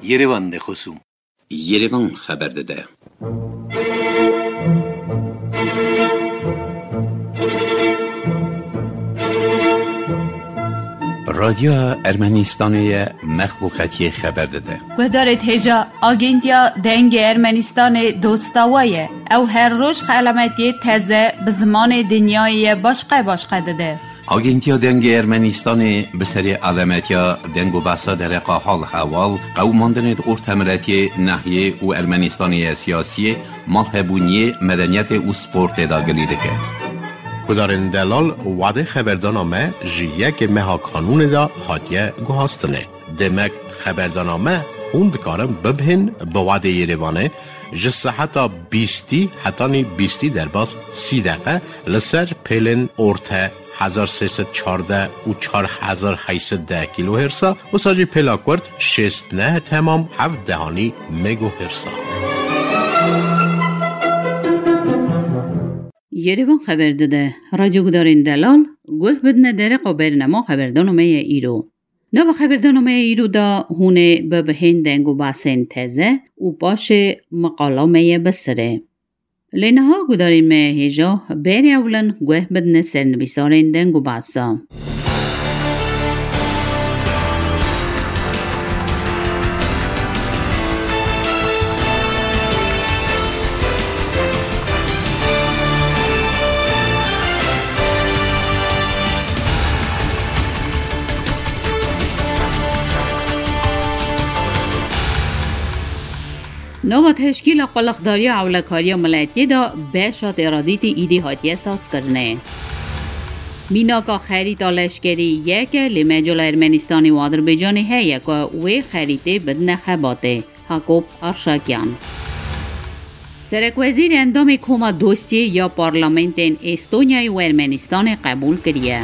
Yerevan de خصوم Yerevan خبر داده. رادیو ارمنستان مخلوقاتی خبر داده. گذارت هجا آگنتیا دنگ ارمنستان دوستاویه او هر روز علامتی تازه به زمان دنیای باشقه داده. آگنتیا دنگ ارمنستان به سری علامتیا دنگ و بحثا در حال حوال قوماندن ارتمرتی ناحیه و ارمنستانی سیاسی مالهبونی مدنیت و سپورت داگلی دکه. کدارن دلال وعده خبردانامه جیه که مها قانون دا حاتیه گوهاستنه. دمک خبردانامه خوند کارم ببهن به وعده یریوانه جسه حتی 20 در باز 30 دقیقه لسر پیلن ارته 1314 و 4810 کیلو هرسا و ساجی پلاکورد 69 تمام 7 دهانی مگو هرسا. یریوان خبر داده رادیو گدارین دلال گوه بدنه درق و برنامه خبردانومه ایرو. نو خبردانومه ایرو دا هونه ببهن دنگو باسن تزه و باشه مقالامه بسره. لینها گدارین مه هجا بری اولن گوه بدنه سرنویسارین دنگو باسا. نوع تشکیل قلقداری اولکاری ملتی دا بهشت ارادیت ایدی هاتی اساس کرنه. میناکا خرید لشکری یک لیمجل ارمنستانی و آذربایجانی هایی که وی خریده بدن خباته حاکوب ارشاکیان. سرک وزیر اندام کوما دوستی یا پارلمنت استونیای و ارمنستان قبول کریه.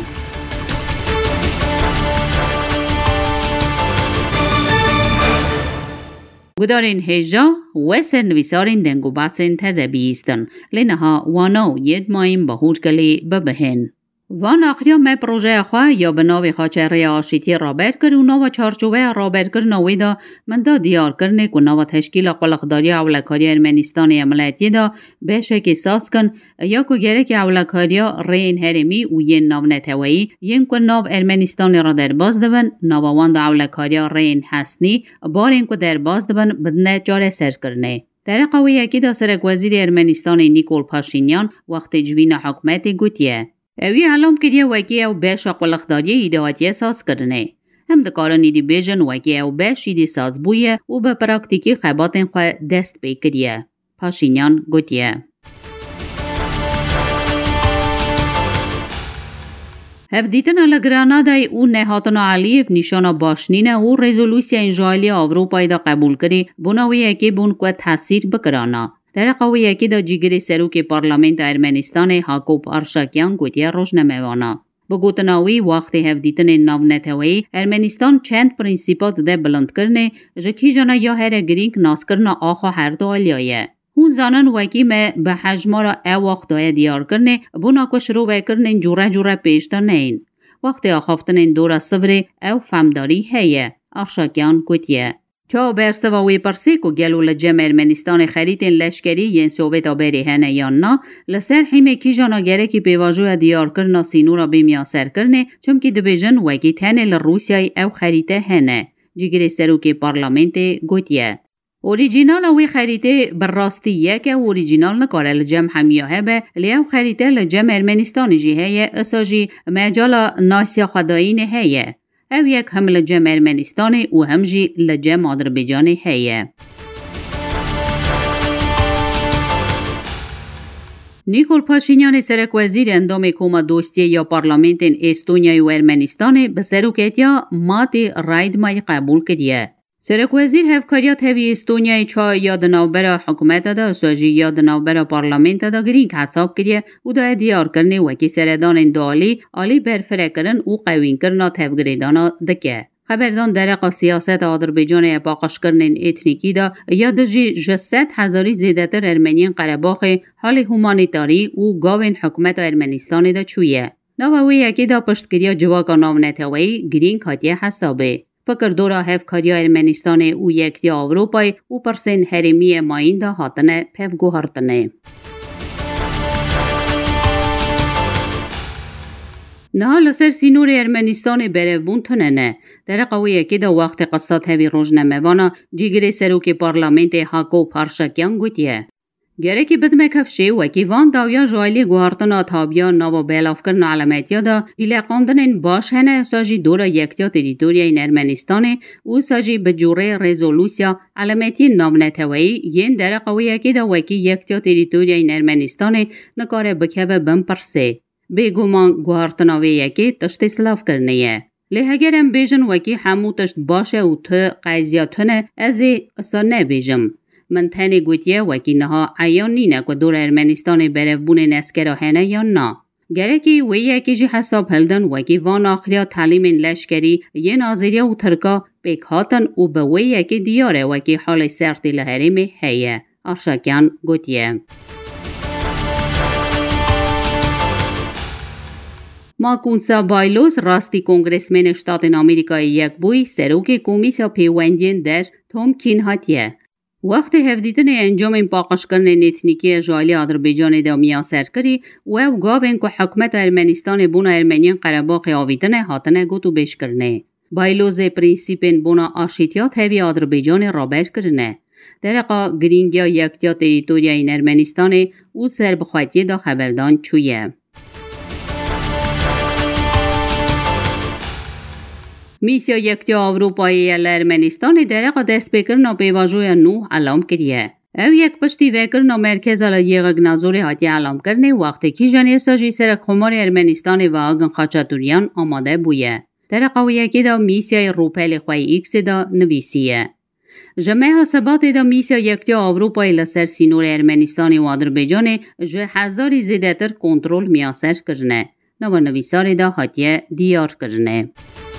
گدارین هجا و سرنویسارین دنگو باسن تازه بیستن لینها وانو ید مایم بهور کلی ببهن. وان آخریا می پروژه خواه یا بناوی خاچره آشیتی رابر کر و نو چارچوه رابر کر نوی دا من دا دیار کرنه که نو تشکیل قلقداری اولکاری ارمنستان عملیتی دا بشه که ساس کن یا که گره که اولکاری رین هرمی و ین نو نتوی ین که نو ارمنستان را در باز دبن نو وان دا اولکاری رین هستنی بارین که در باز دبن بدنه جاره سر کرنه. در قوی یکی دا سرک وزیر ارمنستان نیکول پاشینیان وقت جوین حکمت گوتیه. اوی علام کریه وکی او بش قلقداری ایدهاتی اساس کرنه. هم دکارن ایدی بیجن وکی او بش ایدی ساز بویه و به پراکتیکی خباتن خواه دست بی کریه. پاشینیان گوتیه. هفدیتن لگرانادای او نهاتن علیف نشان باشنینه و رزولوسی انجایلی آوروپای دا قبول کری بناوی یکی بون که تاثیر بکرانا. در قوی یکی دا جیگری سروک پارلمنت ارمنستان حاکوب ارشاکیان گوتیه روشنموانا. بگوتناوی وقت هفدیتن نو نتوی ارمنستان چند پرینسیپات ده بلند کرنه جکی جانا یا هر گرینگ ناس کرنا آخوا هر دو آلیایه. هون زانن وکی میں به حجمارا او وقت دای دیار کرنه بونا که شروع وکرنن جوره پیشتر نین. وقت آخافتنن دورا صفر او فهمداری هیه. ارشاکیان گوتیه. چا برسواوی پرسی کو گلو لجم ارمنستان خریدن لشکری ین سوویت آبری هنه یا نا لسر حیمه کی جانا گره کی پیواجو دیار کرنا سینورا بیمیا سر کرنه چون کی دبیجن وگی تنه لروسیای او خریده هنه. جگری سروک پارلمنت گوتیه. اوریجینال اوی خریده براستی یک اوریجینال نکاره لجم همیاه به لیو خریده لجم ارمنستان جیهه اساجی مجالا ناسیا خدایین هیه. او یک هم لجم ارمنستان و هم جی لجم آذربایجان هیه. نیکول پاشینیان سرک وزیر اندام کوما دوستی یا پارلمنت استونیا و ارمنستان به سروکتیا ماتی راید مای قبول کردیه. سرک وزیر هفکاریات هوی استونیای چا یاد نوبر حکومت دا ساجی یاد نوبر پارلمنت دا گرینگ حساب کریه و دا دیار کرنه وکی سردان اندالی آلی برفره کرن و قوین کرنا تفگریدانا دکه. خبردان درق سیاست آذربایجان باقش کردن اتنیکی دا یادجی 600,000 زیادتر ارمنیان قرباخ حال هومانیتاری و گاوین حکومت ارمنستان دا چویه. نووی یکی دا پشتگیری جواکا نام نتوی گرینگ هاتیه حسابه. فکر دورا هفکاریا ارمنستان و یکتی آوروپای و پرسین هرمی ماین دا هاتنه پف گوهرتنه. نه لسر سینور ارمنستان برهبون تننه. در قویه که دا وقت قصات همی روزنامه وانا جیگر سروک پارلمنت حاکو پارشکیان گوتیه. گره که بدمه کفشه و که وان داویا جایلی گوهرتنا تابیا نابا بیلاف کرن علامتیا دا جیلی قاندنین باش هنه ساجی دورا یکتیا تریتوریا این ارمنستانه و ساجی بجوره رزولوسیا علامتی نامنتوی ین در قویه که دا وکی یکتیا تریتوریا این ارمنستانه نکاره بکهوه بم پرسه. بگومان گوهرتناوی یکی تشت سلاف کرنیه. لحگرم بیجن وکی همو تشت باشه و ته قیزیاتونه ازی اصلا نبیجم. من تنی گوتیه وکی نها عیان نینه که دور ارمنستان برفبون نسکره هنه یا نا. گره که وی یکی جی حساب هلدن وکی وان آخریا تعلیم لشکری یه نازیریا و ترکا بیک هاتن و به وی یکی دیاره وکی حال سرطی لحرمی هیه. آرشاکیان گوتیه. ماکونسا بایلوس راستی کنگرسمن شتات آمریکای یک بوی سروک کمیسیا پیوندین در تومکین هاتیه. وقت هفدیدن انجام این پاقش کرن نتنیکی جالی آذربایجان دا میاسر کری و گاوین که حکمت ارمنستان بونا ارمنیان قرباق آویدن هاتنه گوتو بیش کرنه. بایلوز پرینسیپن بونا آشیتیات هوی آذربایجان رابر کرنه. درقا گرینگیا یکتیا تریتوریا این ارمنستان او سر بخواهدی دا خبردان چویه. میسیا یکتیا آوروپایی ارمنستان درقا دست بکرنا بیواجوی نو علام کریه. او یک پشتی وکرنا مرکز یغگ نازوری هاتی علام کرنه وقتی که جانی ساجی سر خمار ارمنستان و آگن خاچاتوریان آماده بویه. درقا و یکی دا میسیا روپل خواهی ایکس دا نویسیه. جمعه حسابات دا میسیا یکتیا آوروپایی لسر سینور ارمنستان و آذربایجان جه هزاری زیده تر کنترول میاسر کرنه. نو نویسار دا هاتیه دیار کرنه.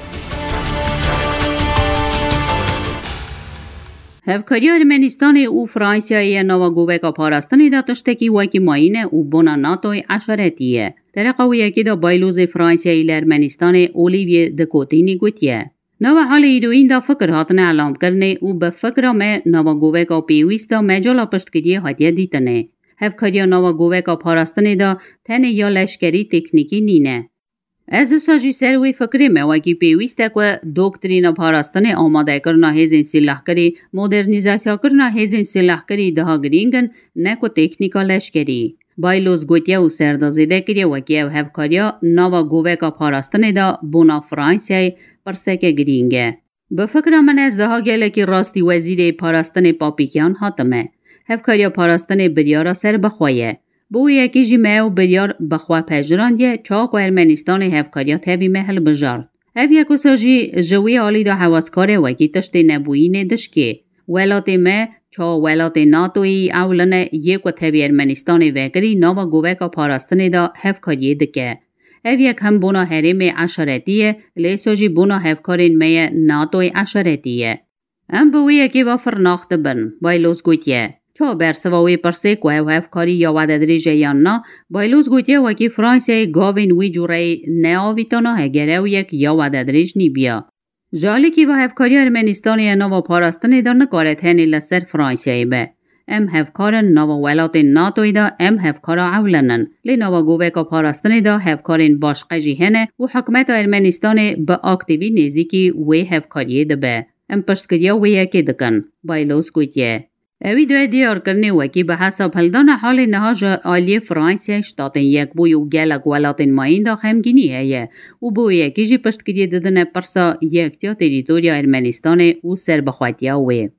هفکاری ارمنستان او فرانسیای نوا گووکا پاراستانی دا تشتکی وکی ماینه او بونا ناتوی عشرتیه. در قویه که دا بایلوز فرانسیای ارمنستان اولیوی دکوتینی گوتیه. نوا حال ایدوین دا فکر هاتنه علام کرنه او به فکر میں نوا گووکا پیویستا مجالا پشتگیری هاتیه دیتنه. هفکاری نوا گووکا پاراستانی دا تنه یا لشکری تکنیکی نینه. از ساجی سروی فکری مواکی پیوسته که دکترین پاراستان آماده کرنا هزین سلاحکاری مدرنیزاسیا کرنا هزین سلاحکاری ده گرینگن نکو تکنیکا لشکری. بایلوز گوتیا و سردازیده کری وکی او هفکاریا نوا گووکا پاراستان دا بونا فرانسیای پرسک گرینگه. به فکر من از ده گله که راستی وزیر پاراستان پاپیکیان هاتمه. هفکاریا پاراستان بریارا سر بخوایه. بو یکی جی میو بریار بخوا پجراندیه چاک و ارمنستان هفکاریات هوی محل بجارد. هف یکو ساجی جوی آلی دا حواسکاره وکی تشت نبویین دشکی. ولات ما چا ولات ناتوی اولن یکو تبی ارمنستان وگری نوا گووکا پاراستان دا هفکاریه دکه. هف یک هم بونا حرم عشرتیه لی ساجی بونا هفکارین می ناتوی عشرتیه. ام بو یکی وفر ناخت بن بایلوز گوتیه. چا برسواوی پرسه که او هفکاری یا وددریجه یا نا بایلوز گوتیه وکی فرانسیای گاوین وی جوره ناویتانا هگره و یک یا وددریج نی بیا. جالی که و هفکاری ارمنستانی نوا پاراستانی دا نکارت هنی لسر فرانسیای به. ام هفکارن نوا ولات ناتوی دا ام هفکارا اولنن. لی نوا گووکا پاراستانی دا هفکارین باشقجی هنه و حکمت ارمنستانی با اکتیوی نیزیکی وی هفکاری دا به. ام پشتگریا وی یکی دکن. بایلوز گوتیه. اوی دوی دیار کرنه وکی به حساب هلدان حال نهاج آلی فرانسیای شتاتن یک بوی و گلک ولاتن ماین دا خمگینی هیه و بوی یکی جی پشتگیری ددن پرسا یکتیا تریتوریا ارمنستان و سر بخواتیا وی.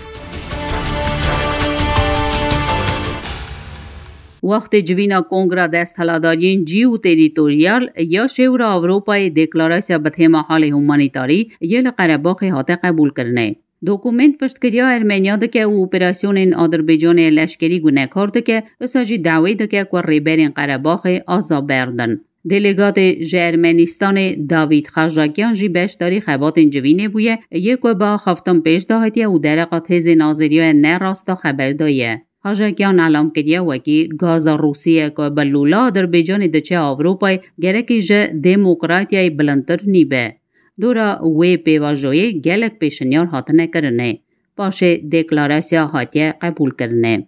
وقت جوینا کنگرا دست هلادارین جیو تریتوریال یا شورا آوروپای دکلاراسیا بتهما حال هومانیتاری یل قرباق هاته قبول کرنه. دوکومنت پشتگیریا ارمنیا دکه و اپراسیون این آذربایجان لشکری گونه‌کار دکه اساجی دعوی دکه که ریبرین قرباق آزا بردن. دلیگات ارمنستان داوید خاجاکیان جی بش داری خبات جوینه بویه یک با خفتم پیش داهتیه و درقا تیز ناظریه نه راستا خبر دایه. خاجاکیان علام کریه وکی گازا روسیه که بلولا آذربایجان دچه آوروپای گرکی جه دموکراتیای بلندتر نیبه. دورا وی پیواژوی گلک پیشنیار هاتنه کرنه. باشه دکلاراسیا هاتیه قبول کرنه.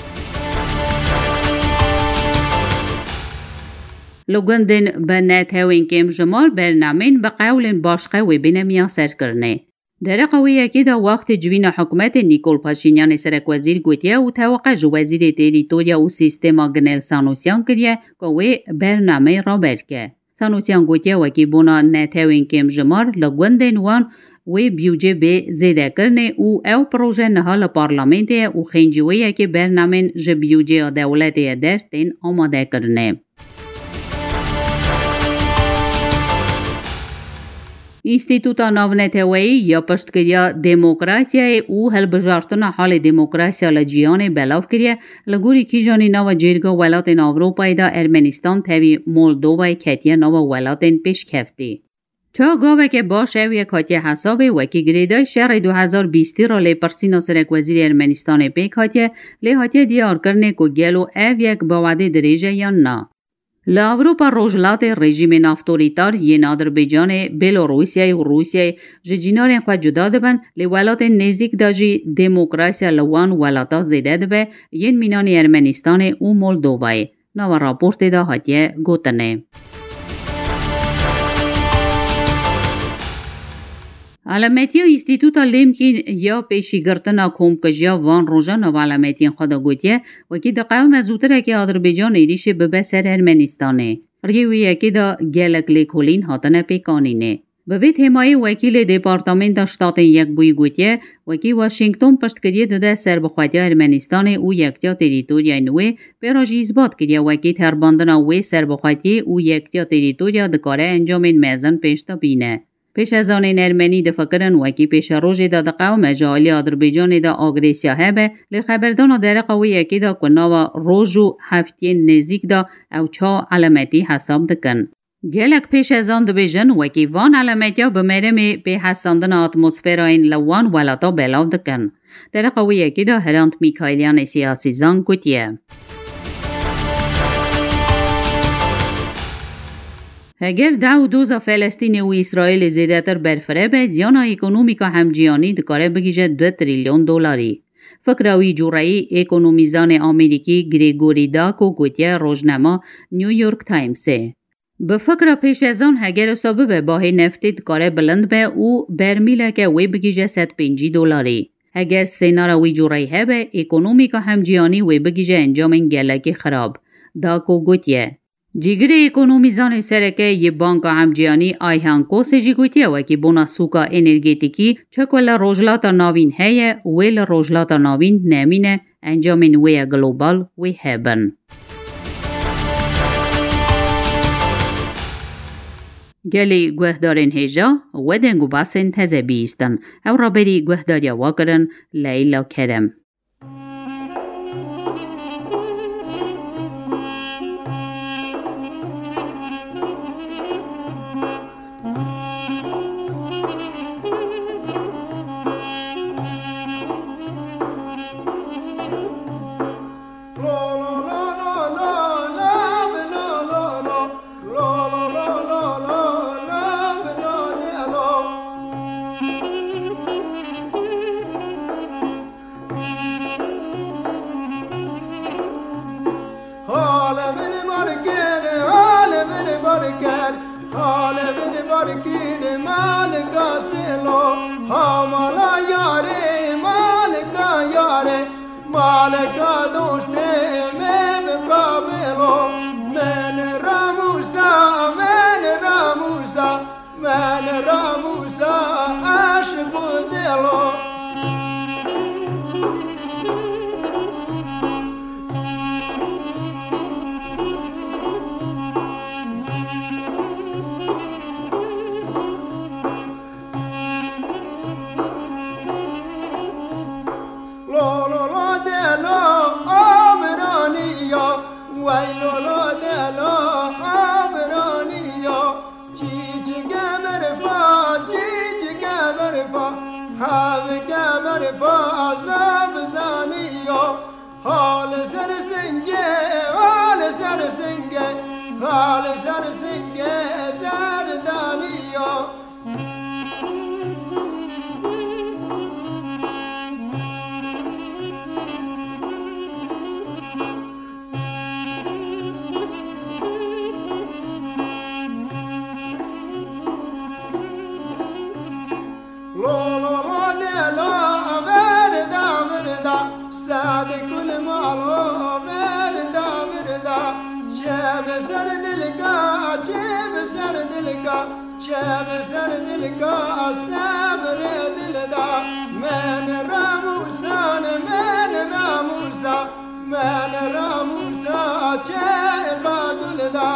لوگندن به نتاوین کم جمار برنامین به قول باشقه و بینمیا سر کرنه. در قویه که دا وقت جوین حکومت نیکول پاشینیان سرک وزیر گوتیه و توقع جو وزیر تریتوریا و سیستما گنل سانوسیان کریه که وی برنامه را برکه. سانوسیان گوتیه وکی بونا نتاوین کم جمار لگوندن وان وی بیوجه به زیده کرنه او پروژه نهال پارلمنته و خینجویه که برنامه جبیوجه دولته در تین آماده کرنه. اینستیتوتا ناونتوی یا پشتگیری دموکراسی او هلبجارتن حال دموکراسی لجیان بلاف کریه لگوری کی جانی نو جرگا ولاتن اروپای دا ارمنستان تاوی مولدوای کتیه نو ولاتن پیش کفتی. چا گاوه که باشه وی کاتیه حسابه وکی گریده شهر 2020 را لی پرسینا سرک وزیر ارمنستان پیک هاتیه لی هاتیه دیار کرنه که گلو یک بواده دریجه یا نه. لأوروپا روجلات رژیم نافتوریتار ین آذربایجان بلاروسیای و روسیای جنارین خود جدا دبن لی ولات نزدیک داجی دموکراسی لوان ولاتا زیده دبه ین مینان ارمنستان و مولدوای. نو راپورت دا هاتیه گوتنه. علامتی اینستیتوتا لیمکین یا پیشیگرتنا کومکجیا وان روژا نو علامتین خدا گوتیه وکی دا قوم زودره که آذربایجان ایریش به سر ارمنستانه. ریویه که دا گلک لیکولین هاتنه پیکانینه. به ویت همایی وکیل دیپارتامنت شتات یک بوی گوتیه وکی واشنگتن پشتگیری داده سر بخواتی ارمنستان او یکتیا تریتوریا نوی براجی اثبات کریه وکی ترباندنا وی سر بخواتی او یکتیا تریتوریا دکاره انجامین میزن پیشتا بینه. پیش از آن ارمنی دفکرن وکی پیش روز دا قوم جالی آذربایجان دا آگریسیا هبه لی خبردان در قوی یکی دا کناوا روزو هفتین نزدیک دا او چا علامتی حساب دکن. گلک پیش از آن دبیجن وکی وان علامتیا بمیرمی به حساندن اتمسفیرین لوان ولاتا بلاو دکن. در قوی یکی دا هرانت میکایلیان سیاسی زن کتیه. اگر دوزا فلسطین و اسرائیل زیادتر برفره به زیان اکونومیکا همجیانی دکاره بگیجه 2 تریلیون دلاری. فکراوی جورایی اکونومیزان آمریکی گریگوری داکو گوتیه روزنامه نیویورک تایمسه. به فکر پیش از آن اگر سبب باهی نفتی دکاره بلند به او برمیله که وی بگیجه 150 دلاری. اگر سیناراوی جورایی هبه اکونومیکا همجیانی وی بگیجه انجام گلکی خراب. داکو گوتیه. جیگر اکونومیزان سرکه یه بانک همجیانی آیهانکو سجی گوتیه وکی بونا سوکا انرژیتیکی چکول روجلاتا ناوین هیه ویل روجلاتا ناوین نمینه انجامین وی گلوبال وی هبن. گلی گوهدارین هجا و دنگو باسن تزه بیستن او را بری گوهداریا واکرن لیلا کرم. Hal sar singe zardaniyo بسر دلگا صبر دلدا من راموسان من راموسا من راموسا چه باگلدا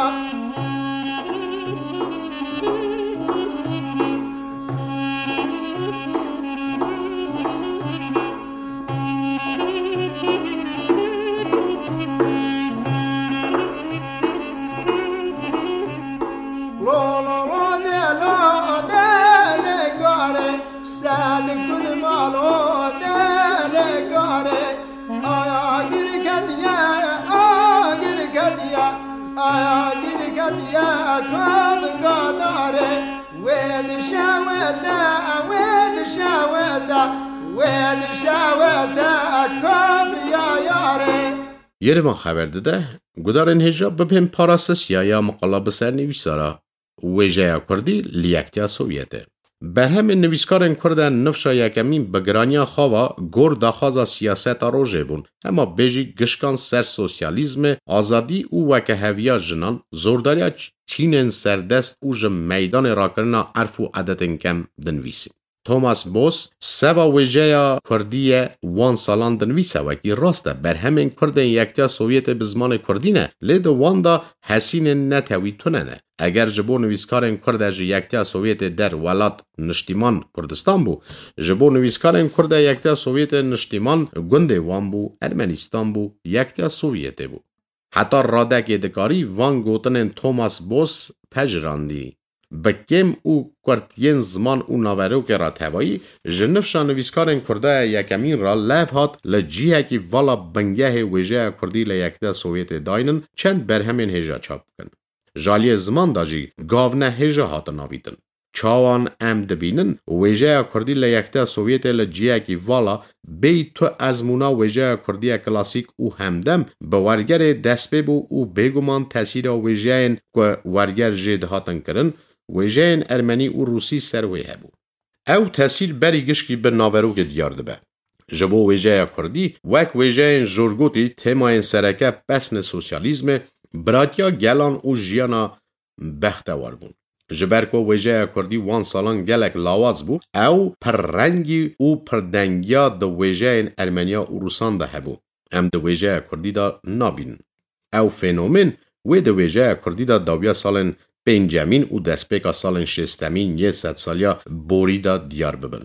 یروان خبر داده گدارن هجا ببین پاراسسیا یا مقاله بسر نویسارا ویژه کردی لیکتیا سوویته. به همین نویسکارن کردن نفشا یکمین بگرانیا خوا گور داخازا سیاست روژه بون اما بیجی گشکان سر سوسیالیزم آزادی او وکه هویا جنان زورداریا چینن سردست او جم میدان راکرنا عرف و عددن کم دنویسی. توماس بوس سوا ویژه کردی وان سالان دنویسه وکی راسته بر همین کردن یکتیا سوویت بزمان کردینه لید وان دا حسین نتوی توننه. اگر جبو نویسکارن کرده جی یکتیا سوویت در ولات نشتیمان کردستان بو جبو نویسکارن کرده یکتیا سوویت نشتیمان گنده وان بو ارمنستان بو یکتیا سوویت بو حتی رادک دکاری وان گوتنن توماس بوس پجراندی بکم او کردین زمان او ناورو که را توایی جنفشان نویسکارن کرده یکمین را لف هات لجیه که والا بنگه ویژه کردی لیکتیا سوویت داینن چند بر همین هجا چاپ کن. جالی زمان دا جی گاونه هجا هات ناویدن. چاوان ام دبینن ویژه کردی لیکتیا سوویت لجیه که والا بی تو ازمونا ویژه کردی کلاسیک او همدم به ورگر دست ببو او بگمان تاثیر ویژه این که ورگر جید هاتن کرن ویژه این ارمنی و روسی سروی هبو. او تاثیر بری گشکی به ناوروگ دیار دبه. جبو ویژه کردی وک ویژه این جورگوتی تیماین سرکه پسن سوسیالیزم براتیا گلان او جیانا بختوار بون. جبرکو ویژه کردی وان سالان گلک لاواز بو او پر رنگی او پر دنگیا دا ویژه این ارمنیا و روسان ده هبو. ام دا ویژه کردی دا نابین. او فنومن وی دا ویژه کردی دا داویا سالن پنجمین و دستپیکا سالن شستمین یه ست سالیا بوری دا دیار ببن.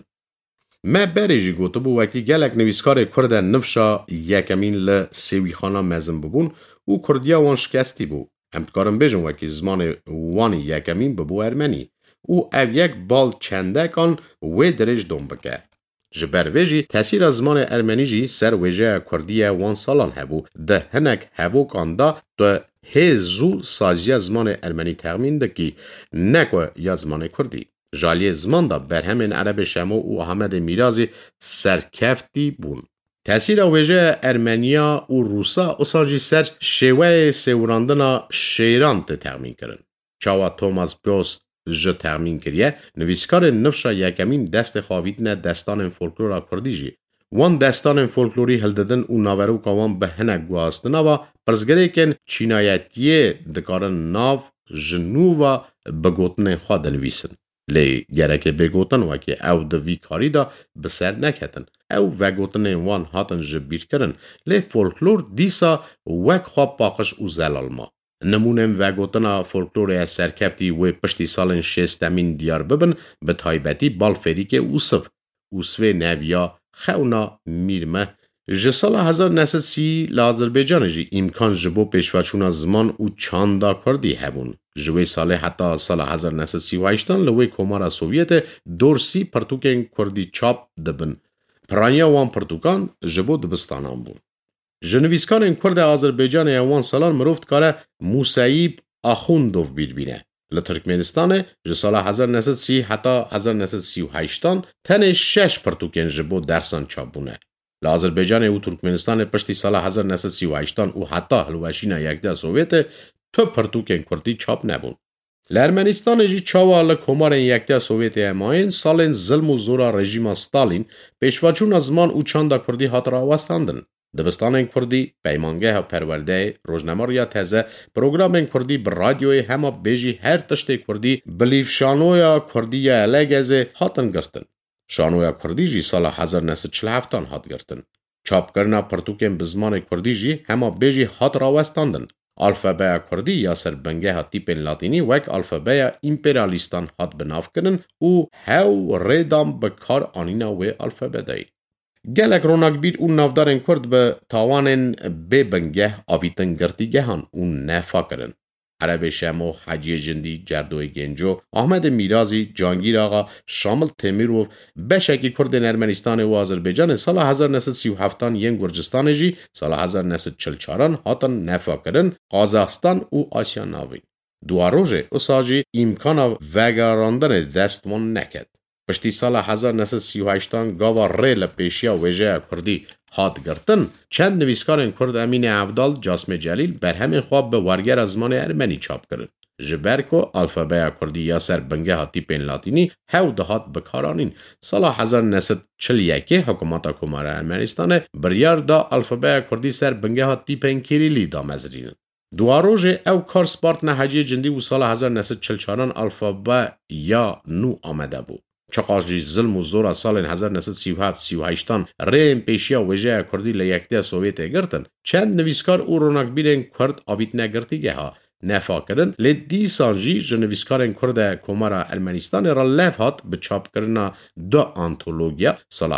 ما بریجی گوتو بو وکی گلک نویسکار کرده نفشا یکمین لسیوی خانا مزم ببون و کردیا وان شکستی بو. امتکارم بیجن وکی زمان وانی یکمین ببو ارمنی و او یک بال چنده کان وی درج دوم بکه. جبر ویجی تاثیر از زمان ارمنی جی سر ویجه کردیا وان سالان هبو ده هنک هبو کاندا تو هزو سازی زمان ارمنی تخمین دکی نکو یا زمان کردی. جالی زمان دا بر همین عرب شمو و احمد میرازی سرکفتی بون. تاثیر ویژه ارمنیا و روسا اصاجی سر شوه سوراندنا شیران تخمین کرن. چاوا توماس بوس جه تخمین کریه نویسکار نفشا یکمین دست خواویدن دستان فولکلورا کردی جی. وان دستان فولکلوری هلددن و ناورو کاوان به هنک گواستنا و پرزگره کن چینایتیه دکارن ناو جنو و بگوتن خواه دنویسن. لی گرک بگوتن و که او دوی کاری دا بسر نکتن. او وگوتن وان هاتن جبیر کرن. لی فولکلور دیسا وک خواه پاقش او زلال ما. نمونم وگوتن فولکلور سرکفتی و پشتی سالن شستمین دیار ببن به تایبتی بالفریک اوصف. اوصفه نویا خونا میرمه جسال 1930 لآذربایجان جی امکان جبو پیشواچونا زمان او چاندا کردی هبون. جوی ساله حتی سال 1938 لوی کمارا سوویت دورسی پرتوکن کردی چاپ دبن. پرانیا وان پرتوکان جبو دبستانان بون. جنویسکان کرد آذربایجان یوان سالان مروفت کاره موسیب آخوندوف بیربینه. لترکمنستان جسال 1930 حتی 1938 تن 6 پرتوکن جبو درسان چاپ بونه. لآذربایجان و ترکمنستان پشتی سال 1938 و حتی هلوشینا یکده سوویت تو پرتوکن کردی چاپ نبون. لارمنستان جی چاوا لکومار یکده سوویت اماین سالن ظلم و زورا رژیم ستالین پیشواچون از زمان او چاندا کردی هات را وستاندن. دبستان کردی پیمانگه پرورده روزنامه تازه پروگرام کردی بر رادیوی همه بیجی هر تشت کردی بلیف شانویا کردی الگزه هاتن گرتن. شانویا کردی جی سال 1947 هات گرتن. چاپ کرنا پرتوکن بزمان کردی جی همه بیجی هات راوستاندن. الفبای کردی یا سربنگه ها تیپن لاتینی وک الفبای امپریالیستان هات بناف کرن و هاو ریدام بکار آنینا و الفبای. گلک روناک بیر اون نافدارن کرد به تاوانن ببنگه آویتن گرتیگه هن اون نفا کرن. عرب شمو، حجی جندی، جردوی گنجو، احمد میرازی، جانگیر آقا، شامل تیمیروف، بشکی کردن ارمنستان و آذربایجان سال 1937 ین گرجستان جی سال 1944 هاتن نفا کرن قازاقستان و آسیا ناوین. دواروژه اساجی امکان وگراندن دستوان نکد. پشتی سال 1938 گاوا ریل پیشیا ویژه کردی هات گرتن چند نویسکارن کرد امین عبدال جاسم جلیل بر همین خواب به ورگر از زمان ارمنی چاپ کرد. جبرکو الفبای کردی یا سر بنگه ها تیپن لاتینی هاو دهات بکارانین. سال 1941 حکومت کمار ارمنستان بریار دا الفبای کردی سر بنگه ها تیپن کیریلی دا مزرین. دواروژه او کار سپارت نهجی جندی و سال 1944 الفبای یا نو آمده بود. چقاجی ظلم و زور سال 1937 ریم پیشیا وجه کردی لیکده سوویت گرتن چند نویسکار او روناک بیرن کرد آویت نگرتیگه ها نفا کردن لیدی سانجی جنویسکارن کرد کمارا ارمنستان را لف هات به چاپ کردن دو آنتولوگیا سال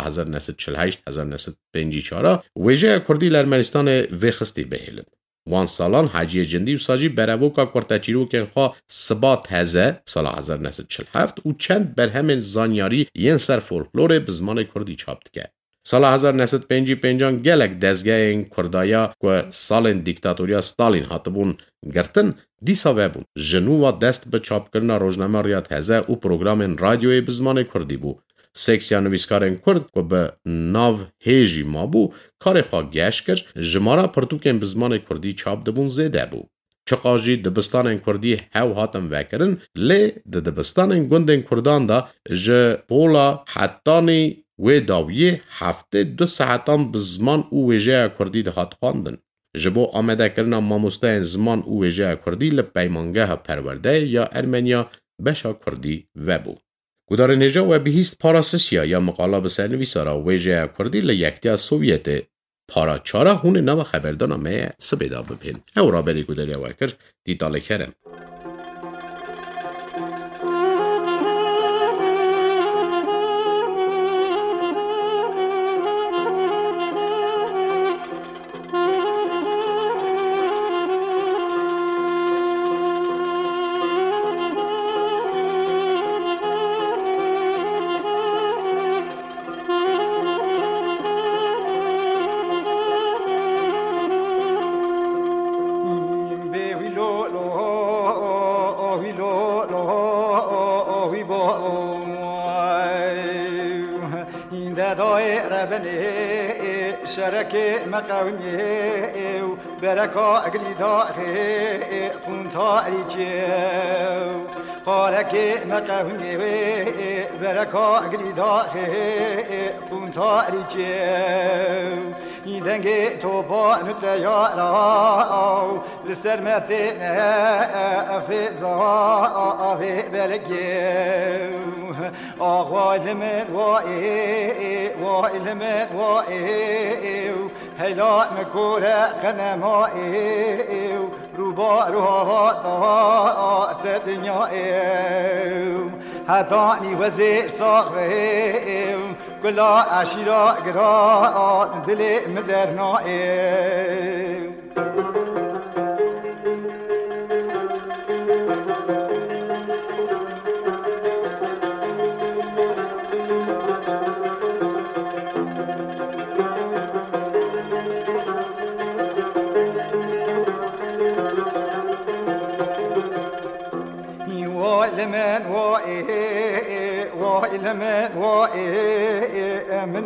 1948-1954 وجه کردی لارمنستان ویخستی بهیلن. وان سالان حاجی جندی و ساجی براوکا کرتاچیرو کن خواه ثبات هزه سال 1947 و چند برهمن زانیاری ین سر فولکلور بزمان کردی چاپت که. سال 1955 گلک دزگه این کردایا که سالن دیکتاتوریا ستالین هاتبون گرتن دیسا وبون. جنو و دست به چاپ کرنا روزنامه ریات هزه و پروگرام رادیوی بزمان کردی بو. سکسیان نویسکارن کرد که به ناو هیجی ما بو کار خواه گشت کرد جمارا پرتوکن بزمان کردی چاپ دبون زیده بو. چقاجی دبستان کردی هاو هاتم وکرن لی دبستان گندن کردان دا جه پولا حتانی و داویه هفته 2 ساعتان بزمان او ویجه کردی دهات خواندن. جبو آمده کرنا ماموسته زمان او ویجه کردی لپیمانگه پرورده یا ارمنیا بشا کردی و بو. گودار نجا و بهیست پاراسسیا یا مقاله بسر نویسارا ویجه کردی لیکتی سوویت پارا چارا هون نو خبردان همه سبیدا بپین. او را بری گوداری وکر دیداله کرم. شرك مقاومي بركا أقلي داخي قنطا ريجيو قالك مقاومي بركا أقلي داخي قنطا ريجيو يدنجي توبا نتيارا لسرمتنا في زا في بلجيو أغوال من وائل من هلا مكورة قنمائي روبا روها طاعت الدنيا هاتاني وزي صاغي كلا عشيرة قراء دلي مدرنائي من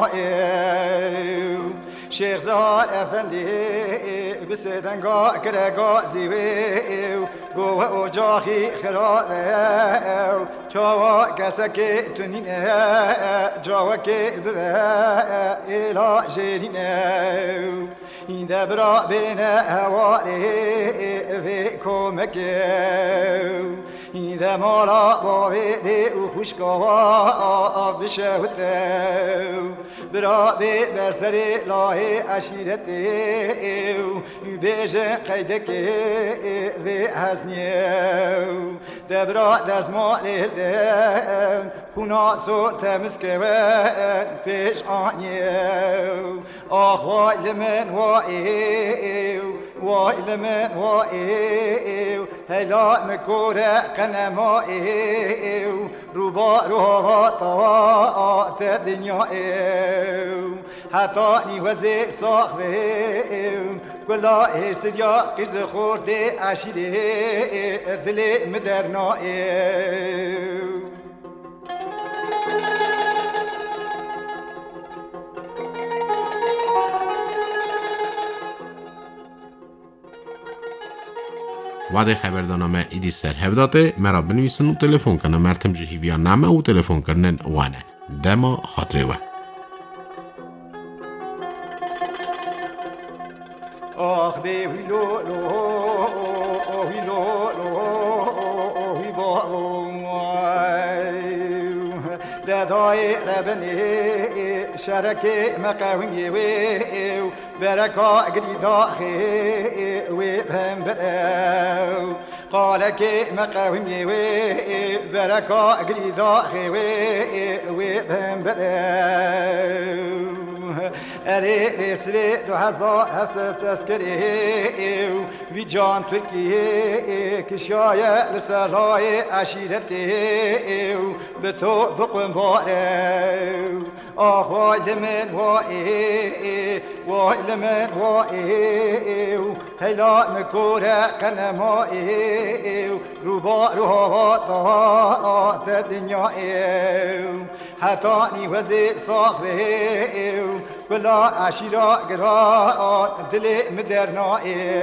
مائي شيخ زهر أفندي بسدنقا كرقا زيوي گو اجاخی خراب چاوا کسک تنینه جاوا که به الا جرینه این دبرا بین هواری و کمکه این دمالا با ویده و خوشگاه بشهده برا بی برسری لای عشیرته بیجه قیدکه و هزنیه دبرا دزمال ده خونا سور تمسکه پیش آنیه آخ وای لمن وای لمن هلا مکوره قنمائي روبا روها طواء الدنيا حتاني وزي صاحبي كلا سريا قز خوردي عشيري دلي مدرنائي وعده خبردانامه ایدی سر هفداته مرا بنویسن و تلفن کنه مرتم جهیویا نامه و تلفن کرنن وانه دما خاطره و آخ بی ویلو لو ویلو لو وی با دای ربنی شرک مقاومی و برکا قریدا خی و بهم بدو قال که مقاومی و برکا قریدا خی و بهم بدو اری رسلی 2000 هست اسکری وی جان ترکیه کشای لسرای عشیرتی به تو بقم باره آخوای من وای لمن هلا مکوره قنمایی روبا روها طاعت الدنیای حتانی وزی صاحبی كلا عشيرة قراءات دلي مدرنائي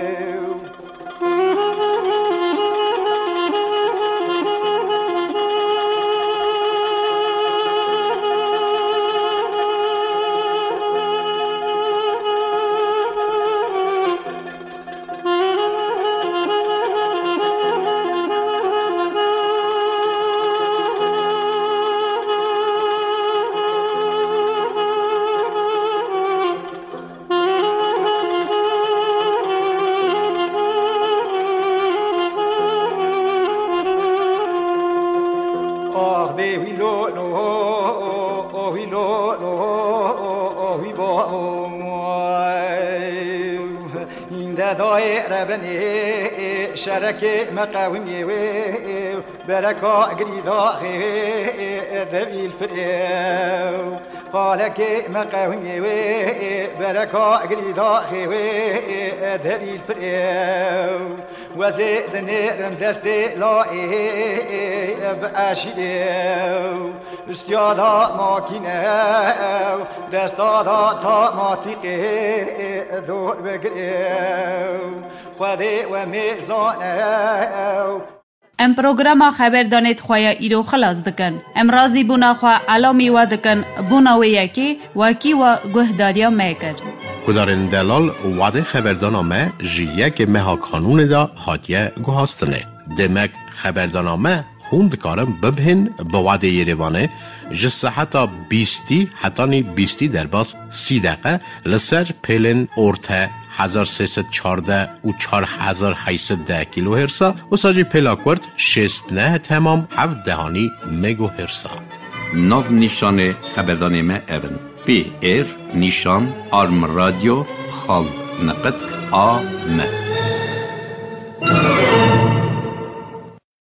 دای ربنی شرک مقاومی و برکا قریدا خی دبیل پریو قال که مقاومی و برکا قریدا خی و دبیل پریو وزید نرم دست لای باشیو استیادا ماکینه دستادا تا ماتیقه دور بگریو خودی و میزانه ام پروگرام خبر دانید خواه ایرو خلاص دکن ام رازی بونا خواه علامی و دکن بونا و یکی وکی و گهداریا میکر کدارن دلال وعده خبردانامه جیه که مها کانون دا هاتیه گوهاستنه دمک خبردانامه خوند کارم ببهن با وعده یریوانه جسه حتی 20 حتی 20 در باز 30 دقیقه لسر پیلن ارته 1314 و 4810 کیلو هرسا و ساجی پلاکورد 69 تمام 7 دهانی مگو هرسا ناو نیشان خبردانامه اون پی ایر نیشان آرم رادیو خال نقد آم